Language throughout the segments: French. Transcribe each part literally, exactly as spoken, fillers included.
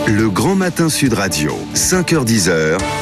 Le Grand Matin Sud Radio, cinq heures dix.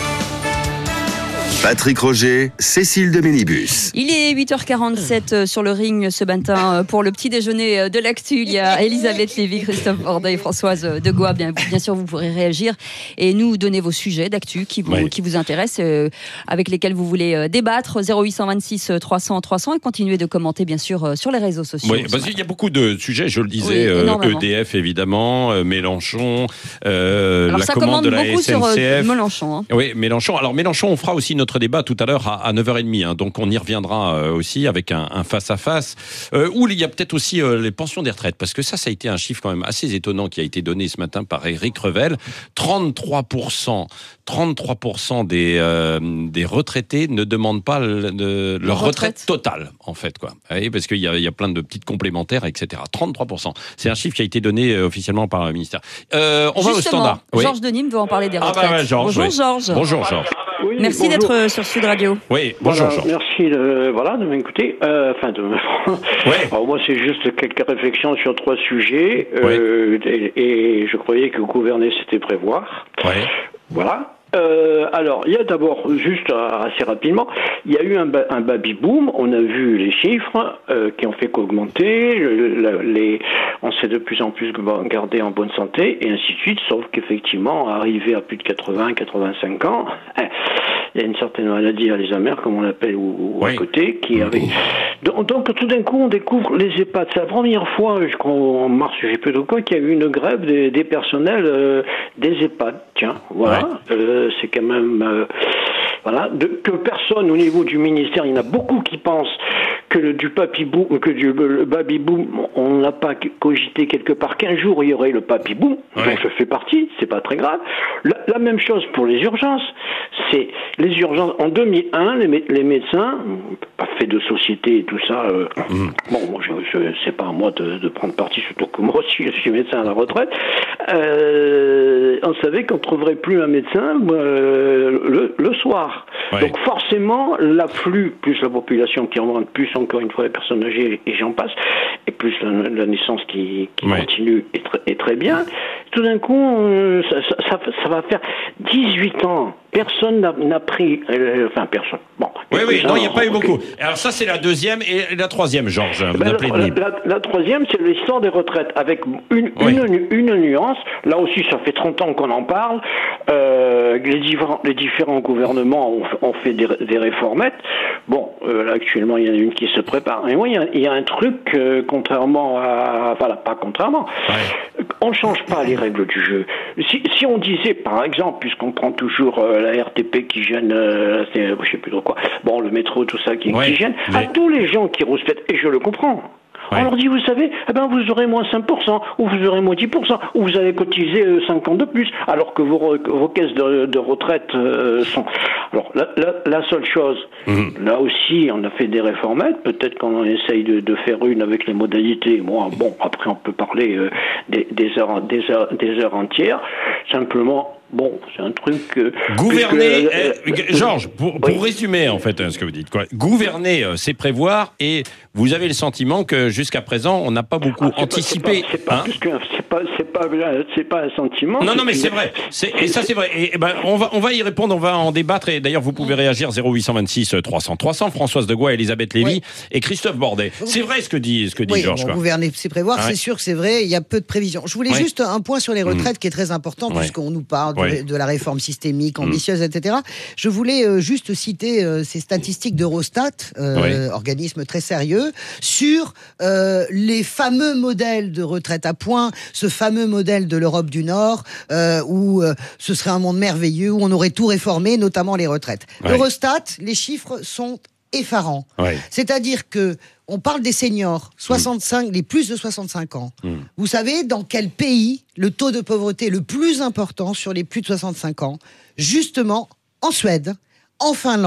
Patrick Roger, Cécile de Ménibus. Il est huit heures quarante-sept sur le ring ce matin pour le petit déjeuner de l'actu. Il y a Elisabeth Lévy, Christophe Bordet et Françoise Degois. Bien, bien sûr, vous pourrez réagir et nous donner vos sujets d'actu qui vous, oui. qui vous intéressent, euh, avec lesquels vous voulez débattre. zéro huit cent vingt-six trois cents trois cents et continuez de commenter, bien sûr, sur les réseaux sociaux. Oui, parce qu'il y a beaucoup de sujets, je le disais, oui, euh, E D F évidemment, euh, Mélenchon, euh, Alors, la ça commande de la beaucoup S N C F. Sur, euh, Mélenchon. Hein. Oui, Mélenchon. Alors Mélenchon, on fera aussi notre débat tout à l'heure à, à neuf heures trente, hein, donc on y reviendra euh, aussi avec un, un face-à-face, euh, où il y a peut-être aussi euh, les pensions des retraites, parce que ça, ça a été un chiffre quand même assez étonnant qui a été donné ce matin par Éric Revel. trente-trois pour cent, trente-trois pour cent des, euh, des retraités ne demandent pas le, de, leur retraite. retraite totale, en fait, quoi. Oui, parce qu'il y a, il y a plein de petites complémentaires, et cetera. trente-trois pour cent. C'est un chiffre qui a été donné euh, officiellement par le ministère. Euh, on Justement, va au standard. Oui. Georges de Nîmes veut en parler des retraites. Ah bah ouais, Georges, bonjour, oui. Georges. Bonjour, Georges. Oui, merci bonjour. d'être sur Sud Radio. Oui, bonjour, voilà, Georges. Merci de, voilà, de m'écouter. Euh, enfin, de... ouais. Alors, moi, c'est juste quelques réflexions sur trois sujets. Euh, ouais. et, et je croyais que gouverner, c'était prévoir. Ouais. Voilà. Euh, alors, il y a d'abord, juste assez rapidement, il y a eu un, ba- un baby-boom, on a vu les chiffres euh, qui ont fait qu'augmenter, le, le, les, on s'est de plus en plus gardé en bonne santé, et ainsi de suite, sauf qu'effectivement, arrivé à plus de quatre-vingts à quatre-vingt-cinq ans, il y a une certaine maladie Alzheimer, comme on l'appelle, ou, ou oui. à côté, qui avait... Donc, donc, tout d'un coup, on découvre les EHPAD. C'est la première fois, je crois, en mars, je ne sais plus de quoi, qu'il y a eu une grève des, des personnels euh, des EHPAD. Tiens, voilà. Ouais. Euh, c'est quand même... Euh, voilà. De, que personne, au niveau du ministère, il y en a beaucoup qui pensent que le, du papy boom, que du le baby boom, on n'a pas cogité quelque part qu'un jour il y aurait le papy boom, ouais. donc je fais partie, c'est pas très grave. La, la même chose pour les urgences, c'est les urgences en deux mille un, les, les médecins, pas fait de société et tout ça. Euh, mmh. Bon, moi, je, je c'est pas à moi de, de prendre parti, surtout que moi aussi je suis médecin à la retraite. Euh, on savait qu'on trouverait plus un médecin euh, le, le soir. Ouais. Donc forcément, l'afflux plus la population qui en demande plus encore une fois les personnes âgées et j'en passe, et plus la, la naissance qui, qui ouais. continue est, tr- est très bien. Tout d'un coup, euh, ça, ça, ça va faire dix-huit ans. Personne n'a, n'a pris... Euh, enfin, personne. Bon. Oui, oui, non, il n'y a pas eu beaucoup. Alors ça, c'est la deuxième et la troisième, Georges. Ben, la, la, la troisième, c'est l'histoire des retraites, avec une, oui. une, une nuance. Là aussi, ça fait trente ans qu'on en parle. Euh, les, différents, les différents gouvernements ont, ont fait des, des réformettes. Bon, euh, là, actuellement, il y en a une qui se prépare. Et moi, il y, y a un truc, euh, contrairement à... Enfin, pas contrairement. Ouais. On ne change pas les règles du jeu. Si, si on disait, par exemple, puisqu'on prend toujours euh, la R T P qui gêne, euh, c'est, je sais plus trop quoi, bon, le métro, tout ça qui, ouais, qui gêne, mais... à tous les gens qui rouspètent, et je le comprends, ouais. on leur dit, vous savez, eh ben, vous aurez moins cinq pour cent, ou vous aurez moins dix pour cent, ou vous allez cotiser euh, cinq ans de plus, alors que vos, vos caisses de, de retraite euh, sont... Alors, la, la, la seule chose, mmh. là aussi, on a fait des réformettes, peut-être qu'on essaye de, de faire une avec les modalités, moi, bon, après on peut parler euh, des, des, heures, des, heures, des heures entières, simplement... Bon, c'est un truc... Euh, gouverner, euh, euh, Georges, pour, pour oui. résumer en fait ce que vous dites, quoi. Gouverner, euh, c'est prévoir, et vous avez le sentiment que jusqu'à présent, on n'a pas beaucoup ah, c'est anticipé. Pas, c'est pas, c'est pas, hein c'est pas, c'est pas, c'est pas un sentiment. Non, non, mais c'est vrai. C'est, et ça, c'est vrai. Et, et ben, on va, on va y répondre, on va en débattre. Et d'ailleurs, vous pouvez réagir zéro huit cent vingt-six trois cents trois cents. Françoise Degois, Elisabeth Lévy oui. et Christophe Bordet. C'est vrai ce que dit, ce que dit oui, Georges. Bon, gouverner, c'est prévoir. Ah ouais. C'est sûr que c'est vrai. Il y a peu de prévisions. Je voulais ouais. juste un point sur les retraites mmh. qui est très important ouais. puisqu'on nous parle de, ouais. de la réforme systémique, ambitieuse, mmh. et cetera. Je voulais euh, juste citer euh, ces statistiques d'Eurostat, euh, oui. organisme très sérieux, sur euh, les fameux modèles de retraite à points, ce fameux modèle de l'Europe du Nord, euh, où euh, ce serait un monde merveilleux, où on aurait tout réformé, notamment les retraites. Oui. Eurostat, les chiffres sont effarants. Oui. C'est-à-dire que on parle des seniors, soixante-cinq, mmh. les plus de soixante-cinq ans. Mmh. Vous savez dans quel pays le taux de pauvreté est le plus important sur les plus de soixante-cinq ans ? Justement, en Suède, en Finlande,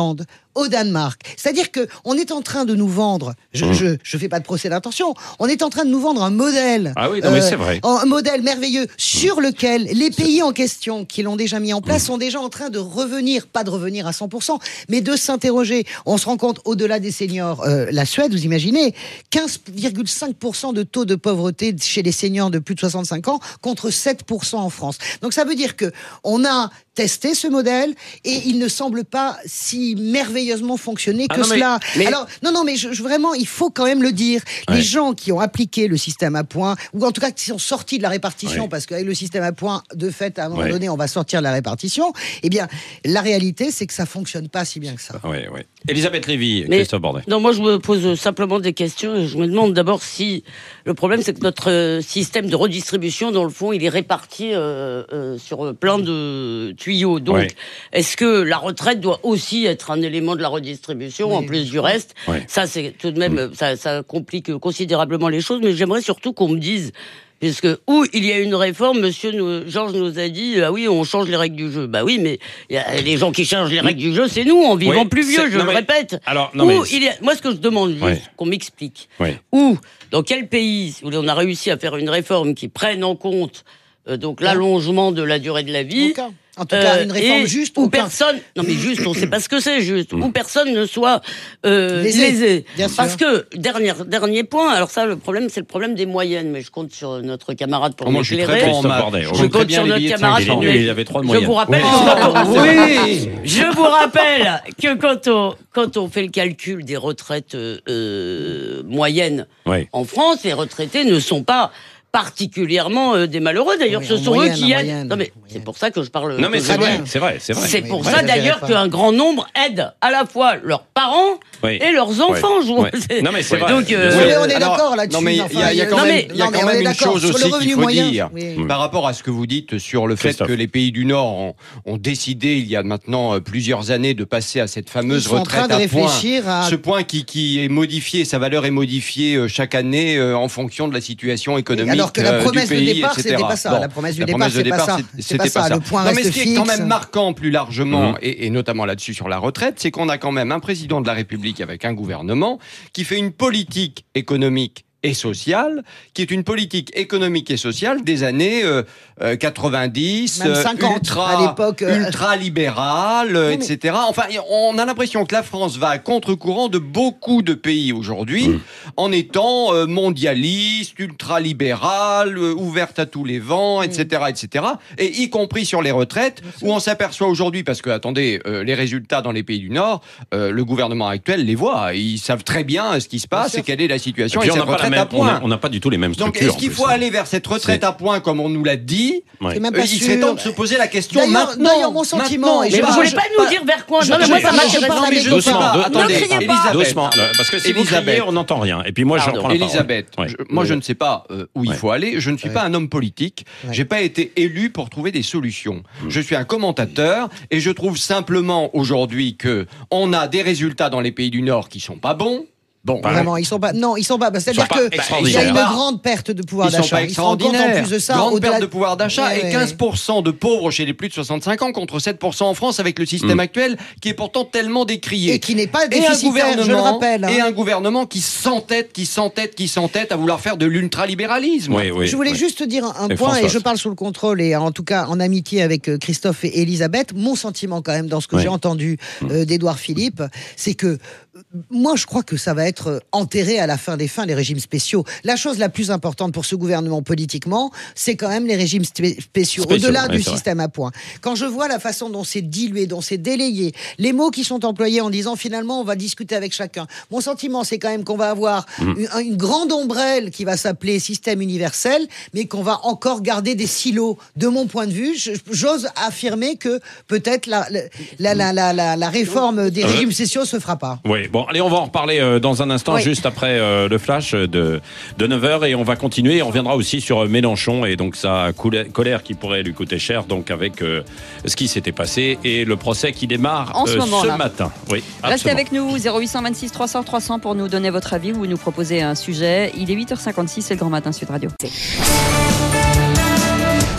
au Danemark. C'est-à-dire que on est en train de nous vendre, je, mmh. je, je fais pas de procès d'intention, on est en train de nous vendre un modèle, ah oui, non, mais euh, c'est vrai. un modèle merveilleux sur mmh. lequel les pays en question qui l'ont déjà mis en place mmh. sont déjà en train de revenir, pas de revenir à cent pour cent, mais de s'interroger. On se rend compte, au-delà des seniors, euh, la Suède, vous imaginez, quinze virgule cinq pour cent de taux de pauvreté chez les seniors de plus de soixante-cinq ans contre sept pour cent en France. Donc ça veut dire que on a testé ce modèle et il ne semble pas si merveilleusement fonctionner que ah non, cela. Mais, mais... Alors non non mais je, je, vraiment il faut quand même le dire. Ouais. Les gens qui ont appliqué le système à points ou en tout cas qui sont sortis de la répartition ouais. parce qu'avec le système à points de fait à un moment ouais. donné on va sortir de la répartition. Eh bien la réalité c'est que ça fonctionne pas si bien que ça. Oui oui. Elisabeth Lévy, mais, Christophe Bordet. Non moi je me pose simplement des questions et je me demande d'abord si le problème c'est que notre système de redistribution dans le fond il est réparti euh, euh, sur plein de tuyaux. Donc, ouais. est-ce que la retraite doit aussi être un élément de la redistribution, oui, en plus du reste ouais. Ça, c'est tout de même, mmh. ça, ça complique considérablement les choses, mais j'aimerais surtout qu'on me dise, puisque où il y a une réforme, Monsieur nous, Georges nous a dit, ah oui, on change les règles du jeu. Bah oui, mais y a les gens qui changent les règles du jeu, c'est nous, en vivant oui, plus vieux, je non, le mais, répète. Alors, non, où mais il y a, moi, ce que je demande juste, ouais. qu'on m'explique, ouais. où, dans quel pays, où on a réussi à faire une réforme qui prenne en compte euh, donc l'allongement de la durée de la vie. Okay. En tout cas, une réforme euh, juste où personne. Non, mais juste, on ne sait pas ce que c'est juste. Où personne ne soit euh, lésé. lésé. Parce que dernier dernier point. Alors ça, le problème, c'est le problème des moyennes. Mais je compte sur notre camarade pour m'éclairer. Je, je compte sur notre camarade. Pour il y avait trois de moyennes. Je vous rappelle. Oui. oui. Je vous rappelle que quand on quand on fait le calcul des retraites euh, moyennes oui. en France, les retraités ne sont pas particulièrement euh, des malheureux. D'ailleurs, oui, ce sont moyenne, eux qui aident. Non, mais c'est pour ça que je parle. Non, mais c'est vrai, c'est vrai, c'est vrai. C'est pour oui, ça, d'ailleurs, qu'un grand nombre aide à la fois leurs parents oui. et leurs enfants. Oui. Oui. Non, mais c'est vrai. Donc, euh, oui, on est d'accord là-dessus. Non, mais il y a, y a quand même, y a quand même une chose aussi qu'il faut moyen. dire oui. par rapport à ce que vous dites sur le fait que les pays du Nord ont, ont décidé, il y a maintenant plusieurs années, de passer à cette fameuse retraite à points. À... Ce point qui, qui est modifié, sa valeur est modifiée chaque année euh, en fonction de la situation économique. Alors que la promesse de départ, c'était pas ça. La promesse du départ, c'est pas ça. C'était pas ça. Le point reste fixe. Non, mais ce qui est quand même marquant plus largement, et notamment là-dessus sur la retraite, c'est qu'on a quand même un président de la République avec un gouvernement qui fait une politique économique et sociale, qui est une politique économique et sociale des années euh, euh, quatre-vingt-dix, même cinquante, ultra, à l'époque, euh... ultra-libérale, euh, et cetera. Enfin, on a l'impression que la France va à contre-courant de beaucoup de pays aujourd'hui, mmh. en étant euh, mondialiste, ultra-libérale, euh, ouverte à tous les vents, et cetera, mmh. et cetera. Et y compris sur les retraites, où on s'aperçoit aujourd'hui, parce que, attendez, euh, les résultats dans les pays du Nord, euh, le gouvernement actuel les voit. Ils savent très bien ce qui se passe et quelle est la situation. Et et même, on n'a pas du tout les mêmes structures. Donc, est-ce qu'il faut plus, aller vers cette retraite c'est... à points comme on nous l'a dit ouais. C'est même pas euh, Il serait temps de se poser la question d'ailleurs, maintenant. D'ailleurs, mon sentiment. Mais vous voulez pas nous dire vers quoi? Non, mais moi, ça m'intéresse pas. Mais je ne sais pas. Attendez, doucement, parce que si vous criez, on n'entend rien. Et puis moi, j'en prends la parole. Elisabeth, moi, je ne sais pas où il faut aller. Je ne suis pas un homme politique. J'ai pas été élu pour trouver des solutions. Je suis un commentateur et je trouve simplement aujourd'hui que on a des résultats dans les pays du Nord qui sont pas bons. Bon, vraiment, ils sont pas. Non, ils sont pas. C'est-à-dire que il y a une grande perte de pouvoir d'achat. Ils sont pas extraordinaires. En plus de ça, grande perte de pouvoir d'achat ouais, et quinze pour cent de pauvres chez les plus de soixante-cinq ans contre sept pour cent en France avec le système mmh. actuel qui est pourtant tellement décrié. Et qui n'est pas déficitaire, je le rappelle. Hein. Et un gouvernement qui s'entête, qui s'entête, qui s'entête à vouloir faire de l'ultralibéralisme. Oui, oui, je voulais oui. juste dire un et point François. et je parle sous le contrôle et en tout cas en amitié avec Christophe et Elisabeth. Mon sentiment quand même dans ce que oui. j'ai entendu euh, d'Édouard Philippe, c'est que moi, je crois que ça va être enterré à la fin des fins, les régimes spéciaux. La chose la plus importante pour ce gouvernement politiquement, c'est quand même les régimes spé- spéciaux, spéciaux, au-delà ouais, du système vrai. à points. Quand je vois la façon dont c'est dilué, dont c'est délayé, les mots qui sont employés en disant finalement on va discuter avec chacun. Mon sentiment, c'est quand même qu'on va avoir mmh. une, une grande ombrelle qui va s'appeler système universel, mais qu'on va encore garder des silos. De mon point de vue, je, j'ose affirmer que peut-être la, la, la, la, la, la réforme des régimes spéciaux se fera pas. Oui. Bon, allez, on va en reparler euh, dans un instant, oui. juste après euh, le flash de, de neuf heures, et on va continuer. Et on reviendra aussi sur euh, Mélenchon et donc sa colère qui pourrait lui coûter cher, donc avec euh, ce qui s'était passé et le procès qui démarre en ce, euh, ce matin. Oui, restez avec nous, zéro huit cent vingt-six trois cents trois cents pour nous donner votre avis ou nous proposer un sujet. Il est huit heures cinquante-six, c'est le Grand Matin Sud Radio.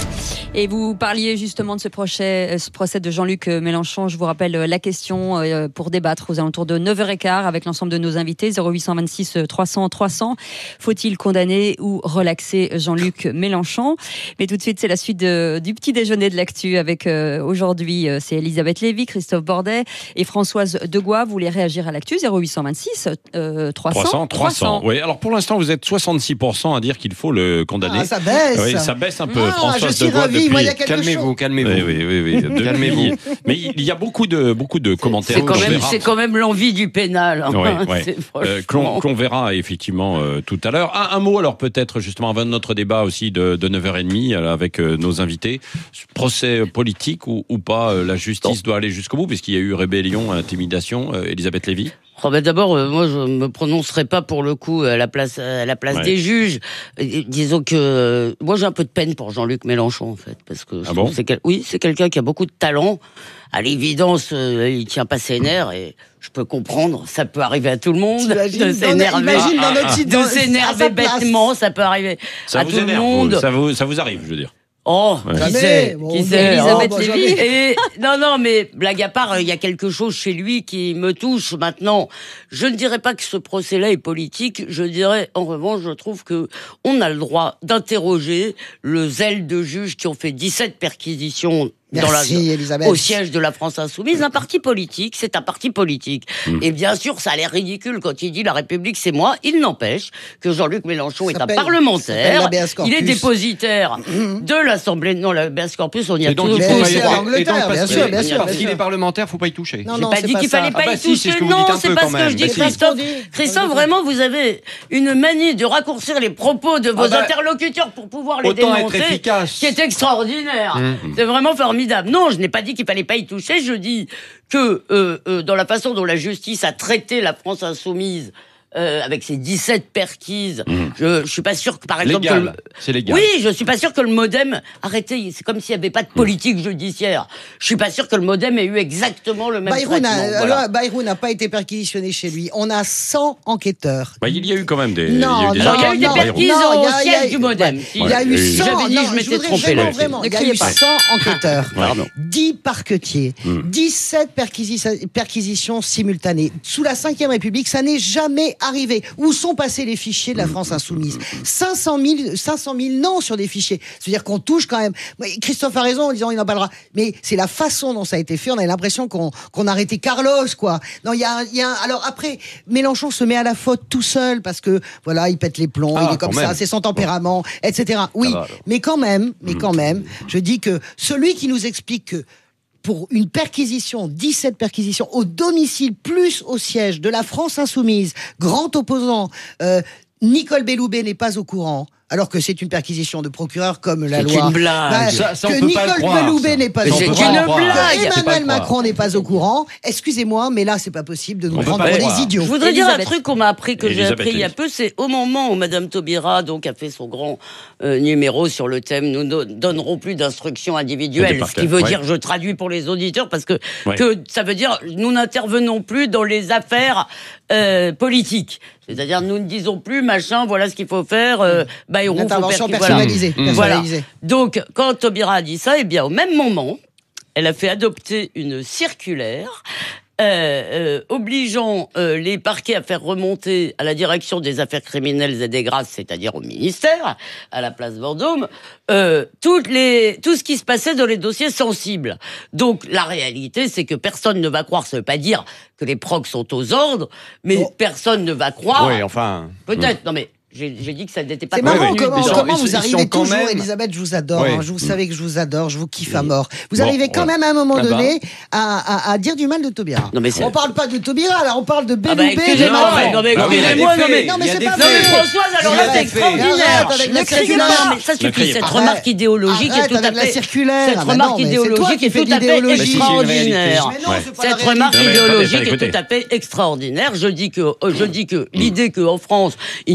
Et vous parliez justement de ce procès, ce procès de Jean-Luc Mélenchon. Je vous rappelle la question pour débattre aux alentours de neuf heures quinze avec l'ensemble de nos invités. zéro huit cent vingt-six trois cents trois cents. Faut-il condamner ou relaxer Jean-Luc Mélenchon? Mais tout de suite, c'est la suite de, du petit déjeuner de l'actu avec euh, aujourd'hui, euh, c'est Elisabeth Lévy, Christophe Bordet et Françoise Degois. Vous voulez réagir à l'actu? zéro huit cent vingt-six euh, trois cents trois cents. Oui, alors pour l'instant, vous êtes soixante-six pour cent à dire qu'il faut le condamner. Ah, ça baisse. Oui, ça baisse un peu. Ah, Françoise je suis Degois, ravi, depuis... moi, il y a quelque Calmez-vous, chose. calmez-vous. Oui, oui, oui, oui. Depuis- Calmez-vous. Mais il y a beaucoup de, beaucoup de commentaires. C'est quand, qu'on même, verra. c'est quand même l'envie du pénal. Hein. Ouais, ouais. C'est Euh, franchement- qu'on qu'on verra effectivement euh, tout à l'heure. Un, un mot alors peut-être justement avant notre débat aussi de, de neuf heures trente euh, avec euh, nos invités. Procès politique ou, ou pas, euh, la justice doit aller jusqu'au bout puisqu'il y a eu rébellion, intimidation. Euh, Elisabeth Lévy. Oh ben d'abord, euh, moi je me prononcerai pas pour le coup à la place à la place Ouais. des juges. Euh, disons que euh, moi j'ai un peu de peine pour Jean-Luc Mélenchon en fait, parce que je Ah trouve bon que c'est quel- oui c'est quelqu'un qui a beaucoup de talent. À l'évidence, euh, il tient pas ses nerfs et je peux comprendre, ça peut arriver à tout le monde T'imagines de dans- s'énerver, imagine dans notre site, dans- de s'énerver à sa place. bêtement, ça peut arriver Ça à vous tout le énerve, monde. vous, ça vous, ça vous arrive, je veux dire. Oh, Ouais. qui Jamais. sait, Bon, qui bon, sait. Elisabeth oh, bah, Lévy. jamais. Et non, non, mais blague à part, il y a quelque chose chez lui qui me touche maintenant. Je ne dirais pas que ce procès-là est politique. Je dirais, en revanche, je trouve que on a le droit d'interroger le zèle de juges qui ont fait dix-sept perquisitions dans la, Merci, Elisabeth. au siège de la France Insoumise. Un parti politique, c'est un parti politique. Mmh. Et bien sûr, ça a l'air ridicule quand il dit la République, c'est moi. Il n'empêche que Jean-Luc Mélenchon est un S'appelle- parlementaire. s'appelle l'habeas corpus. Il est dépositaire de l'Assemblée. Non, l'habeas corpus, on y a Et donc, tous. il Mais faut pas c'est y à avoir- l'Angleterre, et donc, parce bien que- sûr, bien sûr, Parce bien qu'il sûr. est parlementaire, faut pas y toucher. Non, J'ai non, pas c'est dit pas qu'il ça. fallait pas Ah bah y si, c'est ce toucher. que vous Non, dites un c'est peu pas quand ce que même. je dis, Bah si. Christophe. C'est ce qu'on dit. Christophe, vraiment, vous avez une manie de raccourcir les propos de vos Ah bah, interlocuteurs pour pouvoir les autant être dénoncer, efficace. qui est extraordinaire. Mmh. C'est vraiment formidable. Non, je n'ai pas dit qu'il fallait pas y toucher. Je dis que euh, euh, dans la façon dont la justice a traité la France insoumise. Euh, avec ses dix-sept perquises, je, je suis pas sûr que par exemple que le- Légal. C'est légal. oui, je suis pas sûr que le MoDem, arrêtez, c'est comme s'il y avait pas de politique judiciaire. Je suis pas sûr que le MoDem ait eu exactement le même Bayrou traitement. n'a voilà. alors, Bayrou n'a pas été perquisitionné chez lui. On a cent enquêteurs. Bah, il y a eu quand même des. Non, il y a eu des Alors, il y a eu des non, perquises non, au il y a- il y a- siège du MoDem. ouais. Si. Il y a eu Ouais. cent. J'avais dit, non, je m'étais voudrais trompé, vraiment, là. vraiment, Ne il y a criez eu pas. cent enquêteurs, Pardon. dix parquetiers, dix-sept perquisi- perquisitions simultanées. Sous la cinquième République, ça n'est jamais arrivé. Où sont passés les fichiers de la France insoumise? cinq cent mille, cinq cent mille noms sur des fichiers. C'est-à-dire qu'on touche quand même. Christophe a raison en disant il n'en parlera. Mais c'est la façon dont ça a été fait. On a l'impression qu'on qu'on a arrêté Carlos, quoi. Non, il y a, un- il y a un- alors après, Mélenchon se met à la faute tout seul parce que voilà, il pète les plombs, Ah, il est comme quand ça, même. c'est son tempérament, et cetera. Oui, Ça va, alors. mais quand même, mais quand même, je dis que celui qui nous explique que pour une perquisition, dix-sept perquisitions au domicile plus au siège de la France insoumise, grand opposant, euh, Nicole Belloubet n'est pas au courant. Alors que c'est une perquisition de procureur comme la C'est loi. une blague. Bah, Ça- ça, on que peut pas le Nicole croire, Belloubet ça. n'est pas Mais au c'est courant. une croire. blague. Que C'est pas le Emmanuel croire. Macron n'est pas au courant. Excusez-moi, mais là, c'est pas possible de nous On peut prendre pas pour le des croire. idiots. Je voudrais dire un Elisabeth. truc qu'on m'a appris, que j'ai Elisabeth appris il y a Lévy. peu, c'est au moment où Madame Taubira donc a fait son grand euh, numéro sur le thème « Nous ne donnerons plus d'instructions C'était individuelles », par ce qui cœur, veut ouais. dire, je traduis pour les auditeurs, parce que, Ouais. que ça veut dire « Nous n'intervenons plus dans les affaires euh, politiques ». C'est-à-dire, nous ne disons plus, machin, voilà ce qu'il faut faire, euh, Bayrou, Une faut intervention perquis- voilà. personnalisée. Voilà. personnalisée. Donc, quand Taubira a dit ça, eh bien, au même moment, elle a fait adopter une circulaire euh, euh, obligeant euh, les parquets à faire remonter à la direction des affaires criminelles et des grâces, c'est-à-dire au ministère, à la place Vendôme, euh, toutes les, tout ce qui se passait dans les dossiers sensibles. Donc, la réalité, c'est que personne ne va croire, ça veut pas dire que les procs sont aux ordres, mais Bon. personne ne va croire, Oui, enfin. peut-être, non mais, j'ai j'ai dit que ça n'était pas C'est Oui, marrant oui. comment, Ils sont- comment ils sont- vous ils arrivez sont quand toujours, même- Elisabeth, je vous adore, Oui. hein, je vous savez que je vous adore, je vous kiffe à mort. Vous Bon, arrivez quand ouais. même à un moment Ah bah. donné à, à, à dire du mal de Taubira. Non, mais c'est- on parle pas de Taubira, là, on parle de Ah bah, Belloubet. excusez-moi, de Macron. non, mais Ah oui, il y a excusez-moi, des non mais, faits, Non, mais il y a c'est des pas non mais vrai. faits. Françoise, alors Il y là a c'est des faits. extraordinaire. Arrête avec la Ne criez circulaire. pas, mais ça Ne suffit. criez Cette pas. remarque idéologique est Arrête tout à avec la fait, circulaire. cette Ah bah remarque non, mais c'est toi idéologique qui est fais tout de à fait l'idéologie. Mais si, c'est une réalité. extraordinaire. Mais non, c'est pas la Cette réalité. remarque Non, mais idéologique attendez, est écoutez. tout à fait extraordinaire. Je dis que, euh, je dis que l'idée qu'en France il n'y a aucun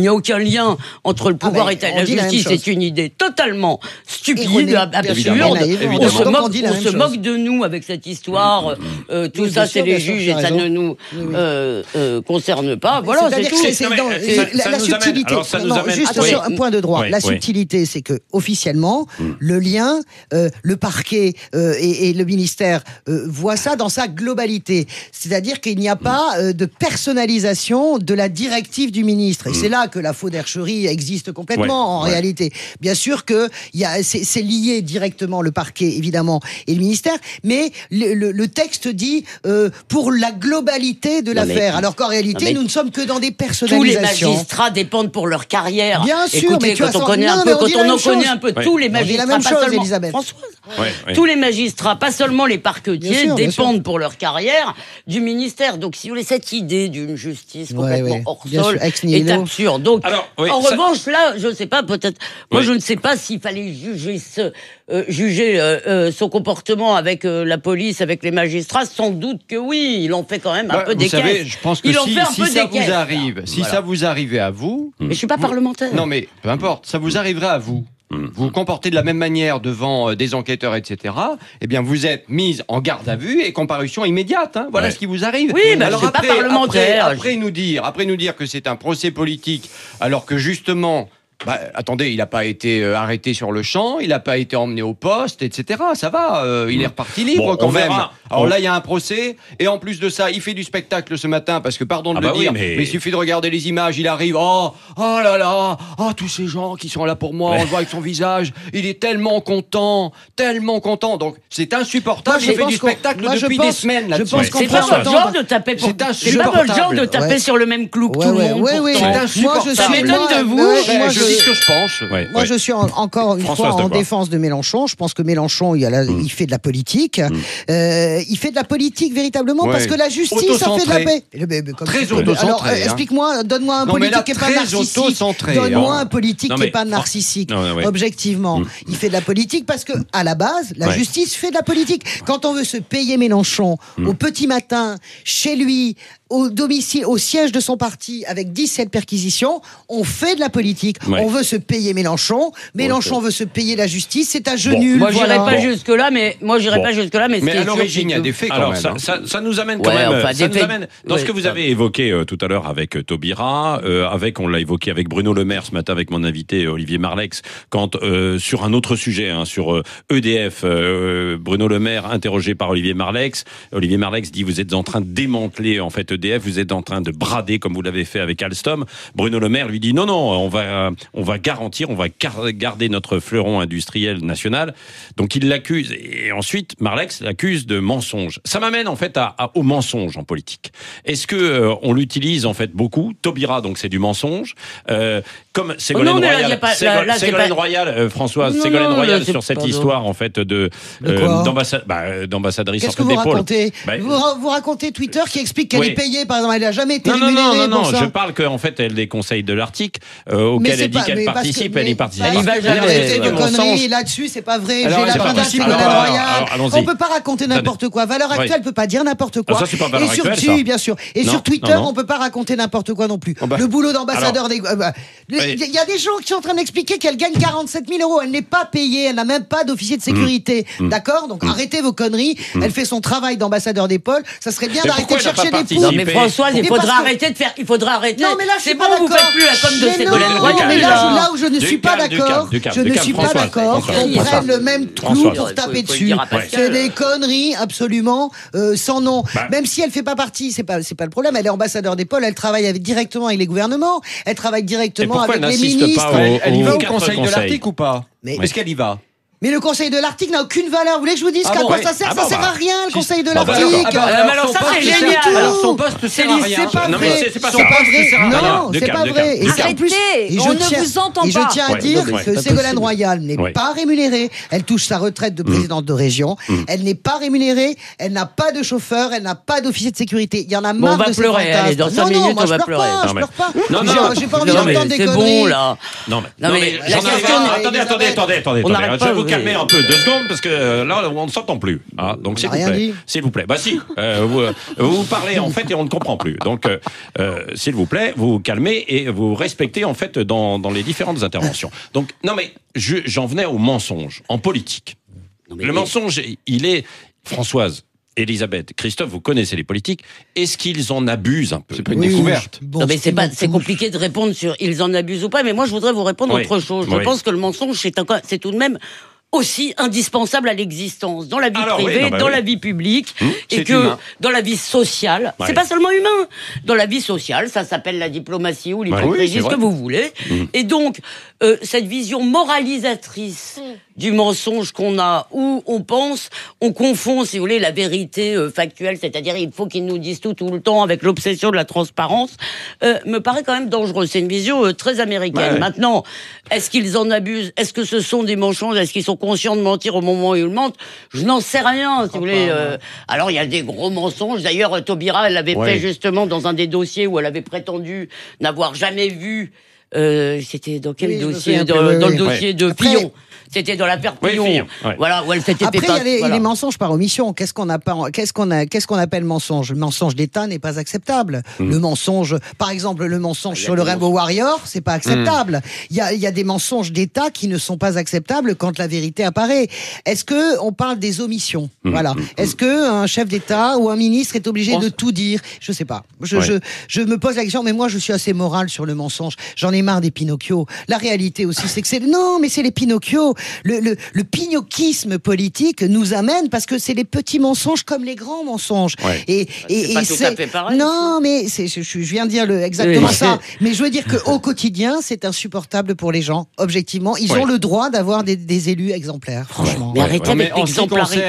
lien entre le pouvoir Ah, et ben, la on dit la même justice chose. est une idée totalement stupide, Erronée, absurde. évidemment. On Évidemment. se Donc, moque, on dit la on même se chose. moque de nous avec cette histoire. Euh, tout Oui, ça, bien c'est sûr, les bien sûr, juges tu et as ça raison. ne nous Oui, oui. euh, euh, concerne pas. Voilà, c'est C'est-à-dire tout. que c'est- c'est Non, mais dans- ça- euh, ça la, nous la amène- subtilité. alors, ça nous non, amène- juste oui. sur un point de droit. Oui, la oui. subtilité, c'est que officiellement, le lien, euh, le parquet euh, et, et le ministère euh, voient ça dans sa globalité. C'est-à-dire qu'il n'y a pas euh, de personnalisation de la directive du ministre. Et c'est là que la faudercherie existe complètement Ouais, en ouais. réalité. Bien sûr que il y a, c'est, c'est lié directement le parquet évidemment et le ministère, mais le, le, le texte dit euh, pour la globalité de Non, mais- l'affaire. Alors qu'en réalité, non, mais nous ne sommes que dans des Tous les personnalisations. magistrats dépendent pour leur carrière. Bien sûr, Écoutez, mais tu as quand on sens- connaît non, un mais peu, on quand dit la on en même connaît chose. un peu, Ouais. tous les On dit la magistrats, même pas chose, seulement Elisabeth. Françoise, Ouais, ouais. tous les magistrats, pas seulement les Bien parquetiers, sûr, bien sûr. dépendent pour leur carrière du ministère. Donc, si vous voulez, cette idée d'une justice Ouais, complètement ouais. hors Bien sol sûr, ex est nihilo. absurde. Donc, Alors, oui, en ça- revanche, là, je ne sais pas, peut-être, moi, Oui. je ne sais pas s'il fallait juger ce, euh, juger euh, euh, son comportement avec euh, la police, avec les magistrats. Sans doute que oui, il en fait quand même un Bah, peu vous des savez, caisses. je pense que Il en si, fait un si peu ça des vous caisses, arrive, là. si Voilà. ça vous arrivait à vous, Mais je suis pas vous- parlementaire. non mais peu importe, ça vous arriverait à vous. Vous vous comportez de la même manière devant euh, des enquêteurs, et cetera. Eh bien, vous êtes mise en garde à vue et comparution immédiate. Hein. Voilà Ouais. ce qui vous arrive. Oui, mais je suis pas parlementaire. Après, après nous dire, après nous dire que c'est un procès politique, alors que justement. Bah, attendez, il n'a pas été euh, arrêté sur le champ, il n'a pas été emmené au poste, et cetera. Ça va, euh, il est reparti libre Bon, quand on même. verra. Alors On- là, il y a un procès, et en plus de ça, il fait du spectacle ce matin, parce que, pardon de Ah le bah oui, dire, mais- mais il suffit de regarder les images, il arrive, oh, oh là là, oh, tous ces gens qui sont là pour moi, on le voit avec son visage, il est tellement content, tellement content. Donc, c'est insupportable, Moi, je il fait pense du qu'on- spectacle moi, je depuis pense- des semaines je là-dessus. pense qu'on C'est prend pas son votre temps. genre de taper pour. C'est C'est pas votre genre de insupportable. taper Ouais. sur le même clou que Ouais, tout le ouais, monde. ouais, ouais. pourtant. C'est Moi, je insupportable. Ça suis- m'étonne moi, de vous. ouais, Ouais, moi, je je- dis ce que je pense. Ouais, Moi, ouais. je suis en- encore une Françoise fois en Degois. défense de Mélenchon. Je pense que Mélenchon, il, a la- il fait de la politique. Euh, il fait de la politique véritablement Ouais. parce que la justice a fait de la Autocentré. paix. Eh ben, comme Très tu peux- autocentré, Alors, euh, hein. explique-moi, donne-moi un Non, mais politique là, qui n'est pas très narcissique. autocentré, Donne-moi hein. un politique Non, qui n'est mais pas Fran- narcissique. Non, ouais. Objectivement, il fait de la politique parce que à la base, la Ouais. justice fait de la politique. Quand on veut se payer Mélenchon au petit matin, chez lui, au domicile, au siège de son parti, avec dix-sept perquisitions, on fait de la politique. Ouais. On veut se payer Mélenchon. Mélenchon veut se payer la justice. C'est un jeu nul. Moi, j'irai voilà. pas Bon. jusque là, mais moi, j'irai Bon. pas jusque là, mais ce Mais qui est à sûr, l'origine, il y a c'est des que- faits quand Alors, même. ça, hein. ça, ça nous amène quand Ouais, même. enfin, ça des nous faits- amène dans ouais, ce que vous ça- avez évoqué euh, tout à l'heure avec euh, Taubira, euh, avec, on l'a évoqué avec Bruno Le Maire ce matin avec mon invité euh, Olivier Marlex, quand euh, sur un autre sujet, hein, sur euh, E D F, euh, Bruno Le Maire interrogé par Olivier Marlex, Olivier Marlex dit vous êtes en train de démanteler en fait E D F, vous êtes en train de brader comme vous l'avez fait avec Alstom. Bruno Le Maire lui dit non non, on va on va garantir, on va gar- garder notre fleuron industriel national. Donc il l'accuse et ensuite Marlex l'accuse de mensonge. Ça m'amène en fait à, à, au mensonge en politique. Est-ce que euh, on l'utilise en fait beaucoup? Taubira donc c'est du mensonge. Euh, comme Ségolène non, mais là, Royal, y a pas- Ségol- là, là, c'est Ségolène pas- Royal, euh, Françoise, Non, Ségolène non, Royal là, c'est sur cette pas histoire en fait de, De euh, quoi d'ambassade, bah, euh, d'ambassadrice Qu'est-ce que en vous fait d'épaule. racontez Bah, vous, ra- vous racontez Twitter qui explique qu'elle Oui. est payée, par exemple. Elle n'a jamais été Non, non, rémunérée non, non, pour non, ça. je parle qu'en fait, elle des conseils de l'Arctique, euh, Mais auxquels c'est elle dit pas- qu'elle mais parce que- participe, elle mais y participe. parce Elle y va que jamais, vous arrêtez ouais. vos Bon conneries, sens. là-dessus, c'est pas vrai. Alors, J'ai c'est pas l'agenda de possible. Ségolène Alors, Royal. alors, allons-y. On peut pas raconter n'importe quoi. Valeur Oui. actuelle peut pas dire n'importe quoi. Ah, ça, c'est pas valeur Et sur, actuelle, si, ça. bien sûr. Et Non, sur Twitter, non, non. on peut pas raconter n'importe quoi non plus. Oh bah. Le boulot d'ambassadeur des. euh, bah, Il Oui. y a des gens qui sont en train d'expliquer qu'elle gagne quarante-sept mille euros. Elle n'est pas payée. Elle n'a même pas d'officier de sécurité. Mmh. D'accord? Donc arrêtez vos conneries. Elle fait son travail d'ambassadeur d'épaule. Ça serait bien Mais d'arrêter pourquoi de elle n'a chercher pas des participé poux. Non, mais Françoise, il Mais faudra parce que- arrêter de faire. Il faudra arrêter. Non, mais là, je suis c'est pas bon, vous d'accord. faites plus la com de Mais Ségolène non, Royal. mais là, là. là où je ne Du suis pas calme, du d'accord, calme, du calme, je du ne calme, suis pas Françoise, d'accord Françoise. qu'on prenne le même clou Françoise. pour Faut- taper faut le dessus. dire à Pascal. C'est des conneries absolument euh, sans nom. Bah. Même si elle fait pas partie, c'est pas c'est pas le problème. Elle est ambassadeur d'épaule, elle travaille avec, directement avec les gouvernements, elle travaille Et directement pourquoi avec elle les n'insiste ministres. pas Elle, elle y va au quatre conseil de conseils. l'Arctique ou pas Mais- Est-ce qu'elle y va Mais le conseil de l'Arctique n'a aucune valeur. Vous voulez que je vous dise Ah qu'à bon, quoi oui. ça sert? Ah Ça bon, sert bah. à rien, le conseil de Ah bah, l'Arctique. d'accord. Ah bah, mais alors son ça, poste c'est sert- génial. Alors son poste C'est sert à rien. c'est pas Non, mais vrai. c'est- c'est pas C'est ça. pas vrai. sert à rien. Non, De c'est calme, pas de vrai. calme. Et c'est en plus- Arrêtez, et je on ne tiens- vous entend Et je pas. tiens à Ouais, dire ouais. que pas Ségolène possible. Royal n'est Ouais. pas rémunérée. Elle touche sa retraite de présidente de région. Elle n'est pas rémunérée. Elle n'a pas de chauffeur. Elle n'a pas d'officier de sécurité. Il y en a Bon, marre on va de ces pleurer, fantasmes. allez, dans cinq Non, non, minutes, moi, on je va pleure pleurer. pas, Non, je mais- pleure pas. Non, non, J'ai- J'ai pas envie Non, mais d'entendre des c'est conneries. bon, là. Non, mais, Non, mais mais la j'en avais- question- attendez, attendez, attendez, attendez, On attendez. n'arrête Je vais pas, vous vous calmer un peu deux secondes parce que euh, là on ne s'entend plus. Ah, donc s'il vous plaît, dit. s'il vous plaît. Bah si, euh, vous, euh, vous parlez en fait et on ne comprend plus. Donc euh, euh, s'il vous plaît, vous vous calmez et vous respectez en fait dans dans les différentes interventions. Donc non mais je, j'en venais au mensonge en politique. Non, le mensonge, il est Françoise. Elisabeth, Christophe, vous connaissez les politiques. Est-ce qu'ils en abusent un peu? C'est pas une oui, découverte. Bon, non, mais c'est pas, c'est compliqué de répondre sur ils en abusent ou pas. Mais moi, je voudrais vous répondre oui. autre chose. Je oui. pense que le mensonge, c'est, un, c'est tout de même aussi indispensable à l'existence, dans la vie Alors, privée, oui, non, bah, dans oui. la vie publique, mmh, et que humain. dans la vie sociale, ouais. c'est pas seulement humain, dans la vie sociale, ça s'appelle la diplomatie ou l'hypocrisie, ouais, oui, ce que vous voulez. Mmh. Et donc, euh, cette vision moralisatrice mmh. du mensonge qu'on a, où on pense, on confond, si vous voulez, la vérité euh, factuelle, c'est-à-dire il faut qu'ils nous disent tout tout le temps avec l'obsession de la transparence, euh, me paraît quand même dangereux. C'est une vision euh, très américaine. Ouais. Maintenant, est-ce qu'ils en abusent? Est-ce que ce sont des mensonges? Est-ce qu'ils sont conscients de mentir au moment où ils mentent? Je n'en sais rien, si vous voulez. Euh, alors, il y a des gros mensonges. D'ailleurs, Taubira, elle l'avait ouais. fait justement dans un des dossiers où elle avait prétendu n'avoir jamais vu... Euh, c'était dans quel oui, dossier dans, peu, dans oui. le dossier ouais. de Après, Fillon. C'était dans l'affaire Fillon. Oui, ouais. Voilà, où elle s'était Après, il y a les, voilà. les mensonges par omission. Qu'est-ce qu'on a pas, qu'est-ce qu'on a, qu'est-ce qu'on appelle mensonge? Le mensonge d'État n'est pas acceptable. Mmh. Le mensonge, par exemple, le mensonge ah, sur le Rainbow Warrior, c'est pas acceptable. Il mmh. y a, il y a des mensonges d'État qui ne sont pas acceptables quand la vérité apparaît. Est-ce que on parle des omissions? Mmh. Voilà. Mmh. Est-ce que un chef d'État ou un ministre est obligé pense... de tout dire? Je sais pas. Je, ouais. je, je me pose la question, mais moi, je suis assez moral sur le mensonge. J'en ai marre des Pinocchio. La réalité aussi, c'est que c'est non, mais c'est les Pinocchio. Le, le, le pinochisme politique nous amène parce que c'est les petits mensonges comme les grands mensonges. Ouais. Et, et, c'est et pas c'est tout à fait pareil. Non, mais c'est, je, je viens de dire le, exactement oui. ça. Mais je veux dire que au quotidien, c'est insupportable pour les gens. Objectivement, ils ouais. ont le droit d'avoir des, des élus exemplaires. Franchement. Mais arrêtez ouais. avec l'exemplarité.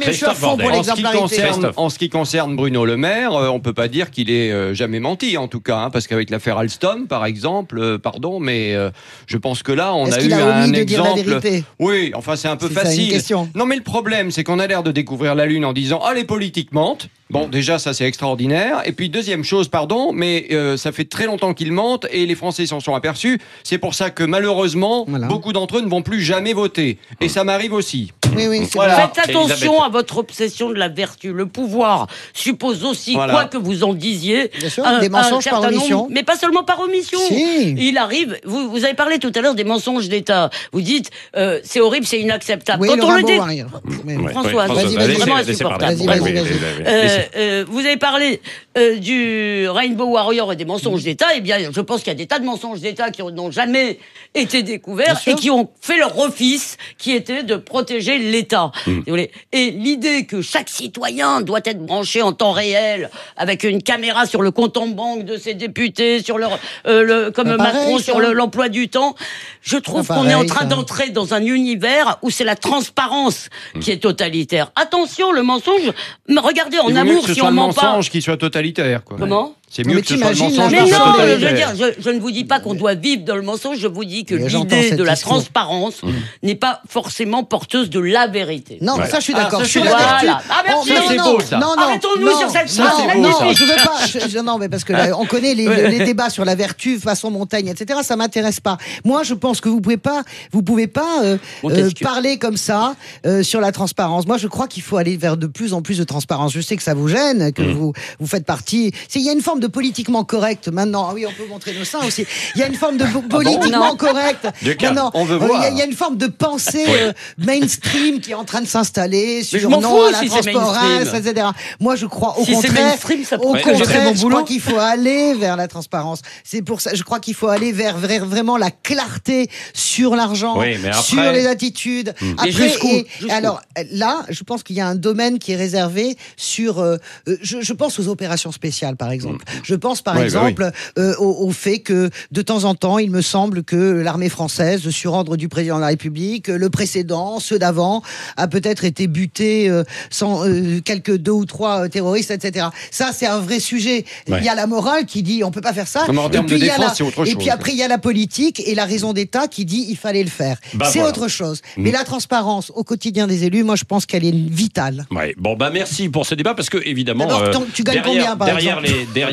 En ce qui concerne Bruno Le Maire, euh, on peut pas dire qu'il est euh, jamais menti en tout cas, hein, parce qu'avec l'affaire Alstom, par exemple, euh, pardon, mais euh, je pense que là, on Est-ce a qu'il eu a un de exemple. Dire la vérité oui, enfin c'est un peu c'est facile. Ça, non, mais le problème, c'est qu'on a l'air de découvrir la Lune en disant ah les politiques mentent. Bon, déjà ça c'est extraordinaire. Et puis deuxième chose, pardon, mais euh, ça fait très longtemps qu'ils mentent et les Français s'en sont aperçus. C'est pour ça que malheureusement, voilà. beaucoup d'entre eux ne vont plus jamais voter. Et ça m'arrive aussi. Oui, oui, voilà. Faites attention à votre obsession de la vertu. Le pouvoir suppose aussi, voilà. quoi que vous en disiez, bien sûr, un, des mensonges par omission. Nombre, mais pas seulement par omission. Si. Il arrive. Vous, vous avez parlé tout à l'heure des mensonges d'État. Vous dites euh, c'est horrible, c'est inacceptable. Oui, Quand le on le dit, oui. Françoise, vas-y, vas-y, vraiment vas-y, insupportable. Vas-y, vas-y, vas-y. Euh, euh, vous avez parlé euh, du Rainbow Warrior et des mensonges d'État. Eh bien, je pense qu'il y a des tas de mensonges d'État qui n'ont jamais été découverts et qui ont fait leur office, qui était de protéger l'État. Mm. Et l'idée que chaque citoyen doit être branché en temps réel avec une caméra sur le compte en banque de ses députés, sur leur, euh, le, comme bah Macron pareil, sur le, l'emploi du temps, je trouve bah qu'on pareil, est en train ça. d'entrer dans un univers où c'est la transparence mm. qui est totalitaire. Attention, le mensonge, regardez en amour si on ment pas. Le mensonge qui soit totalitaire, quoi. Comment? C'est mieux que ce soit le mensonge. Mais non, je veux dire, je, je ne vous dis pas qu'on doit vivre dans le mensonge, je vous dis que mais l'idée de la discours. transparence mmh. n'est pas forcément porteuse de la vérité. Non, voilà. ça je suis d'accord. Ah, je suis voilà. Ah, merci. Ça, c'est beau, ça. Non, non, arrêtons-nous non, sur cette ça, phrase. Non, non, je veux pas. Je, je, non, mais parce que là, on connaît les, les débats sur la vertu, façon Montaigne, et cetera. Ça m'intéresse pas. Moi, je pense que vous pouvez pas, vous pouvez pas euh, euh, parler comme ça euh, sur la transparence. Moi, je crois qu'il faut aller vers de plus en plus de transparence. Je sais que ça vous gêne, que vous vous faites partie. Il y a une forme de politiquement correct maintenant. Ah oui, on peut montrer nos seins aussi. Il y a une forme de politiquement ah bon correct. Non, on veut voir. Il y, y a une forme de pensée euh, mainstream qui est en train de s'installer sur non non à la si transparence, et cetera. Moi, je crois au si contraire. Ça au ouais, contraire, je crois qu'il faut aller vers la transparence. C'est pour ça. Je crois qu'il faut aller vers, vers vraiment la clarté sur l'argent, oui, mais après... sur les attitudes. Mmh. Après, jusqu'où, et, jusqu'où. alors là, je pense qu'il y a un domaine qui est réservé sur. Euh, je, je pense aux opérations spéciales, par exemple. Mmh. Je pense, par ouais, exemple, bah oui. euh, au, au fait que de temps en temps, il me semble que l'armée française, sur ordre du président de la République, le précédent, ceux d'avant, a peut-être été buté euh, sans euh, quelques deux ou trois euh, terroristes, et cetera. Ça, c'est un vrai sujet. Ouais. Il y a la morale qui dit on peut pas faire ça. Non, en termes de défense, la... c'est autre chose. Et puis après, il y a la politique et la raison d'État qui dit il fallait le faire. Bah, c'est voilà. autre chose. Mmh. Mais la transparence au quotidien des élus, moi, je pense qu'elle est vitale. Ouais. Bon, bah merci pour ce débat parce que évidemment, euh, tu gagnes derrière, combien, par derrière exemple les derrière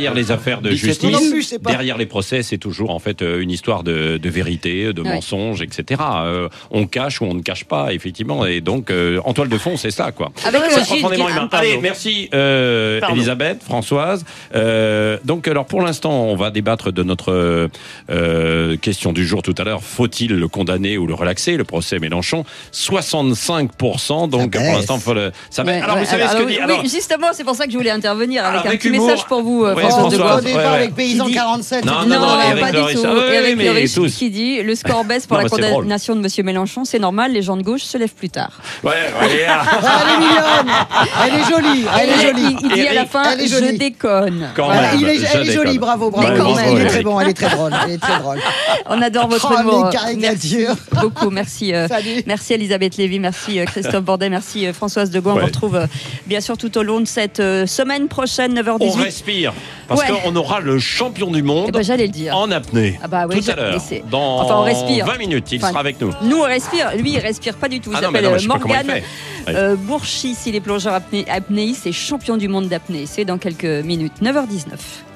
derrière les affaires de dix-sept justice, non plus, c'est pas- derrière les procès, c'est toujours en fait euh, une histoire de, de vérité, de Ouais. mensonge, et cetera. Euh, on cache ou on ne cache pas, effectivement. Et donc, euh, en toile de fond, c'est ça, quoi. Avec Ouais, C'est aussi, profondément une- humain. pardon. Allez, merci euh, Pardon. Elisabeth, Françoise. Euh, donc, alors pour l'instant, on va débattre de notre euh, question du jour tout à l'heure. Faut-il le condamner ou le relaxer? Le procès Mélenchon, soixante-cinq pour cent. Donc, Ça pour baisse. l'instant, faut le. Ça Ouais, baisse. Alors, ouais, vous savez alors, ce que oui, dit. oui, Alors, justement, c'est pour ça que je voulais intervenir avec, Avec un petit humour. message pour vous, euh, Oui, Françoise de François. Gaulle. Au départ Ouais, ouais. avec Paysan Qui dit- quarante-sept. Non, c'est non, Non, non, Eric pas du Loris. tout. Ah oui, oui, Eric mais Loris tous. qui dit le score baisse pour Non, la mais c'est drôle. condamnation de Monsieur Mélenchon, c'est normal, les gens de gauche se lèvent plus tard. ouais, ouais, ah, Ah, elle est mignonne. Elle est jolie. Elle est Et jolie. Il, il dit à la Eric, fin, elle est je jolie. déconne. quand Voilà, même, il est- je elle est déconne. jolie, bravo, Mais bravo. quand même. Elle est Eric. très bon, elle est très drôle. Elle est très drôle. On adore votre Oh, humour. les caricatures. Merci beaucoup, merci. euh, Salut. Merci Elisabeth Lévy, merci euh, Christophe Bordet, merci euh, Françoise de Gaulle. On Ouais. vous retrouve euh, bien sûr tout au long de cette euh, semaine prochaine, neuf heures On dix-huit. respire. Parce Ouais. qu'on aura le champion du monde Eh ben, j'allais le dire. en apnée. Ah bah oui, tout à je- l'heure. mais c'est- Dans Enfin, on respire. vingt minutes, il Enfin, sera avec nous. Nous, on respire. Lui, il respire pas du tout. Il Ah non, mais s'appelle non, mais euh, je sais pas comment il Morgane fait. Ouais. euh, Bourchis. Il est plongeur apné- apnéiste et champion du monde d'apnée. C'est dans quelques minutes. neuf heures dix-neuf.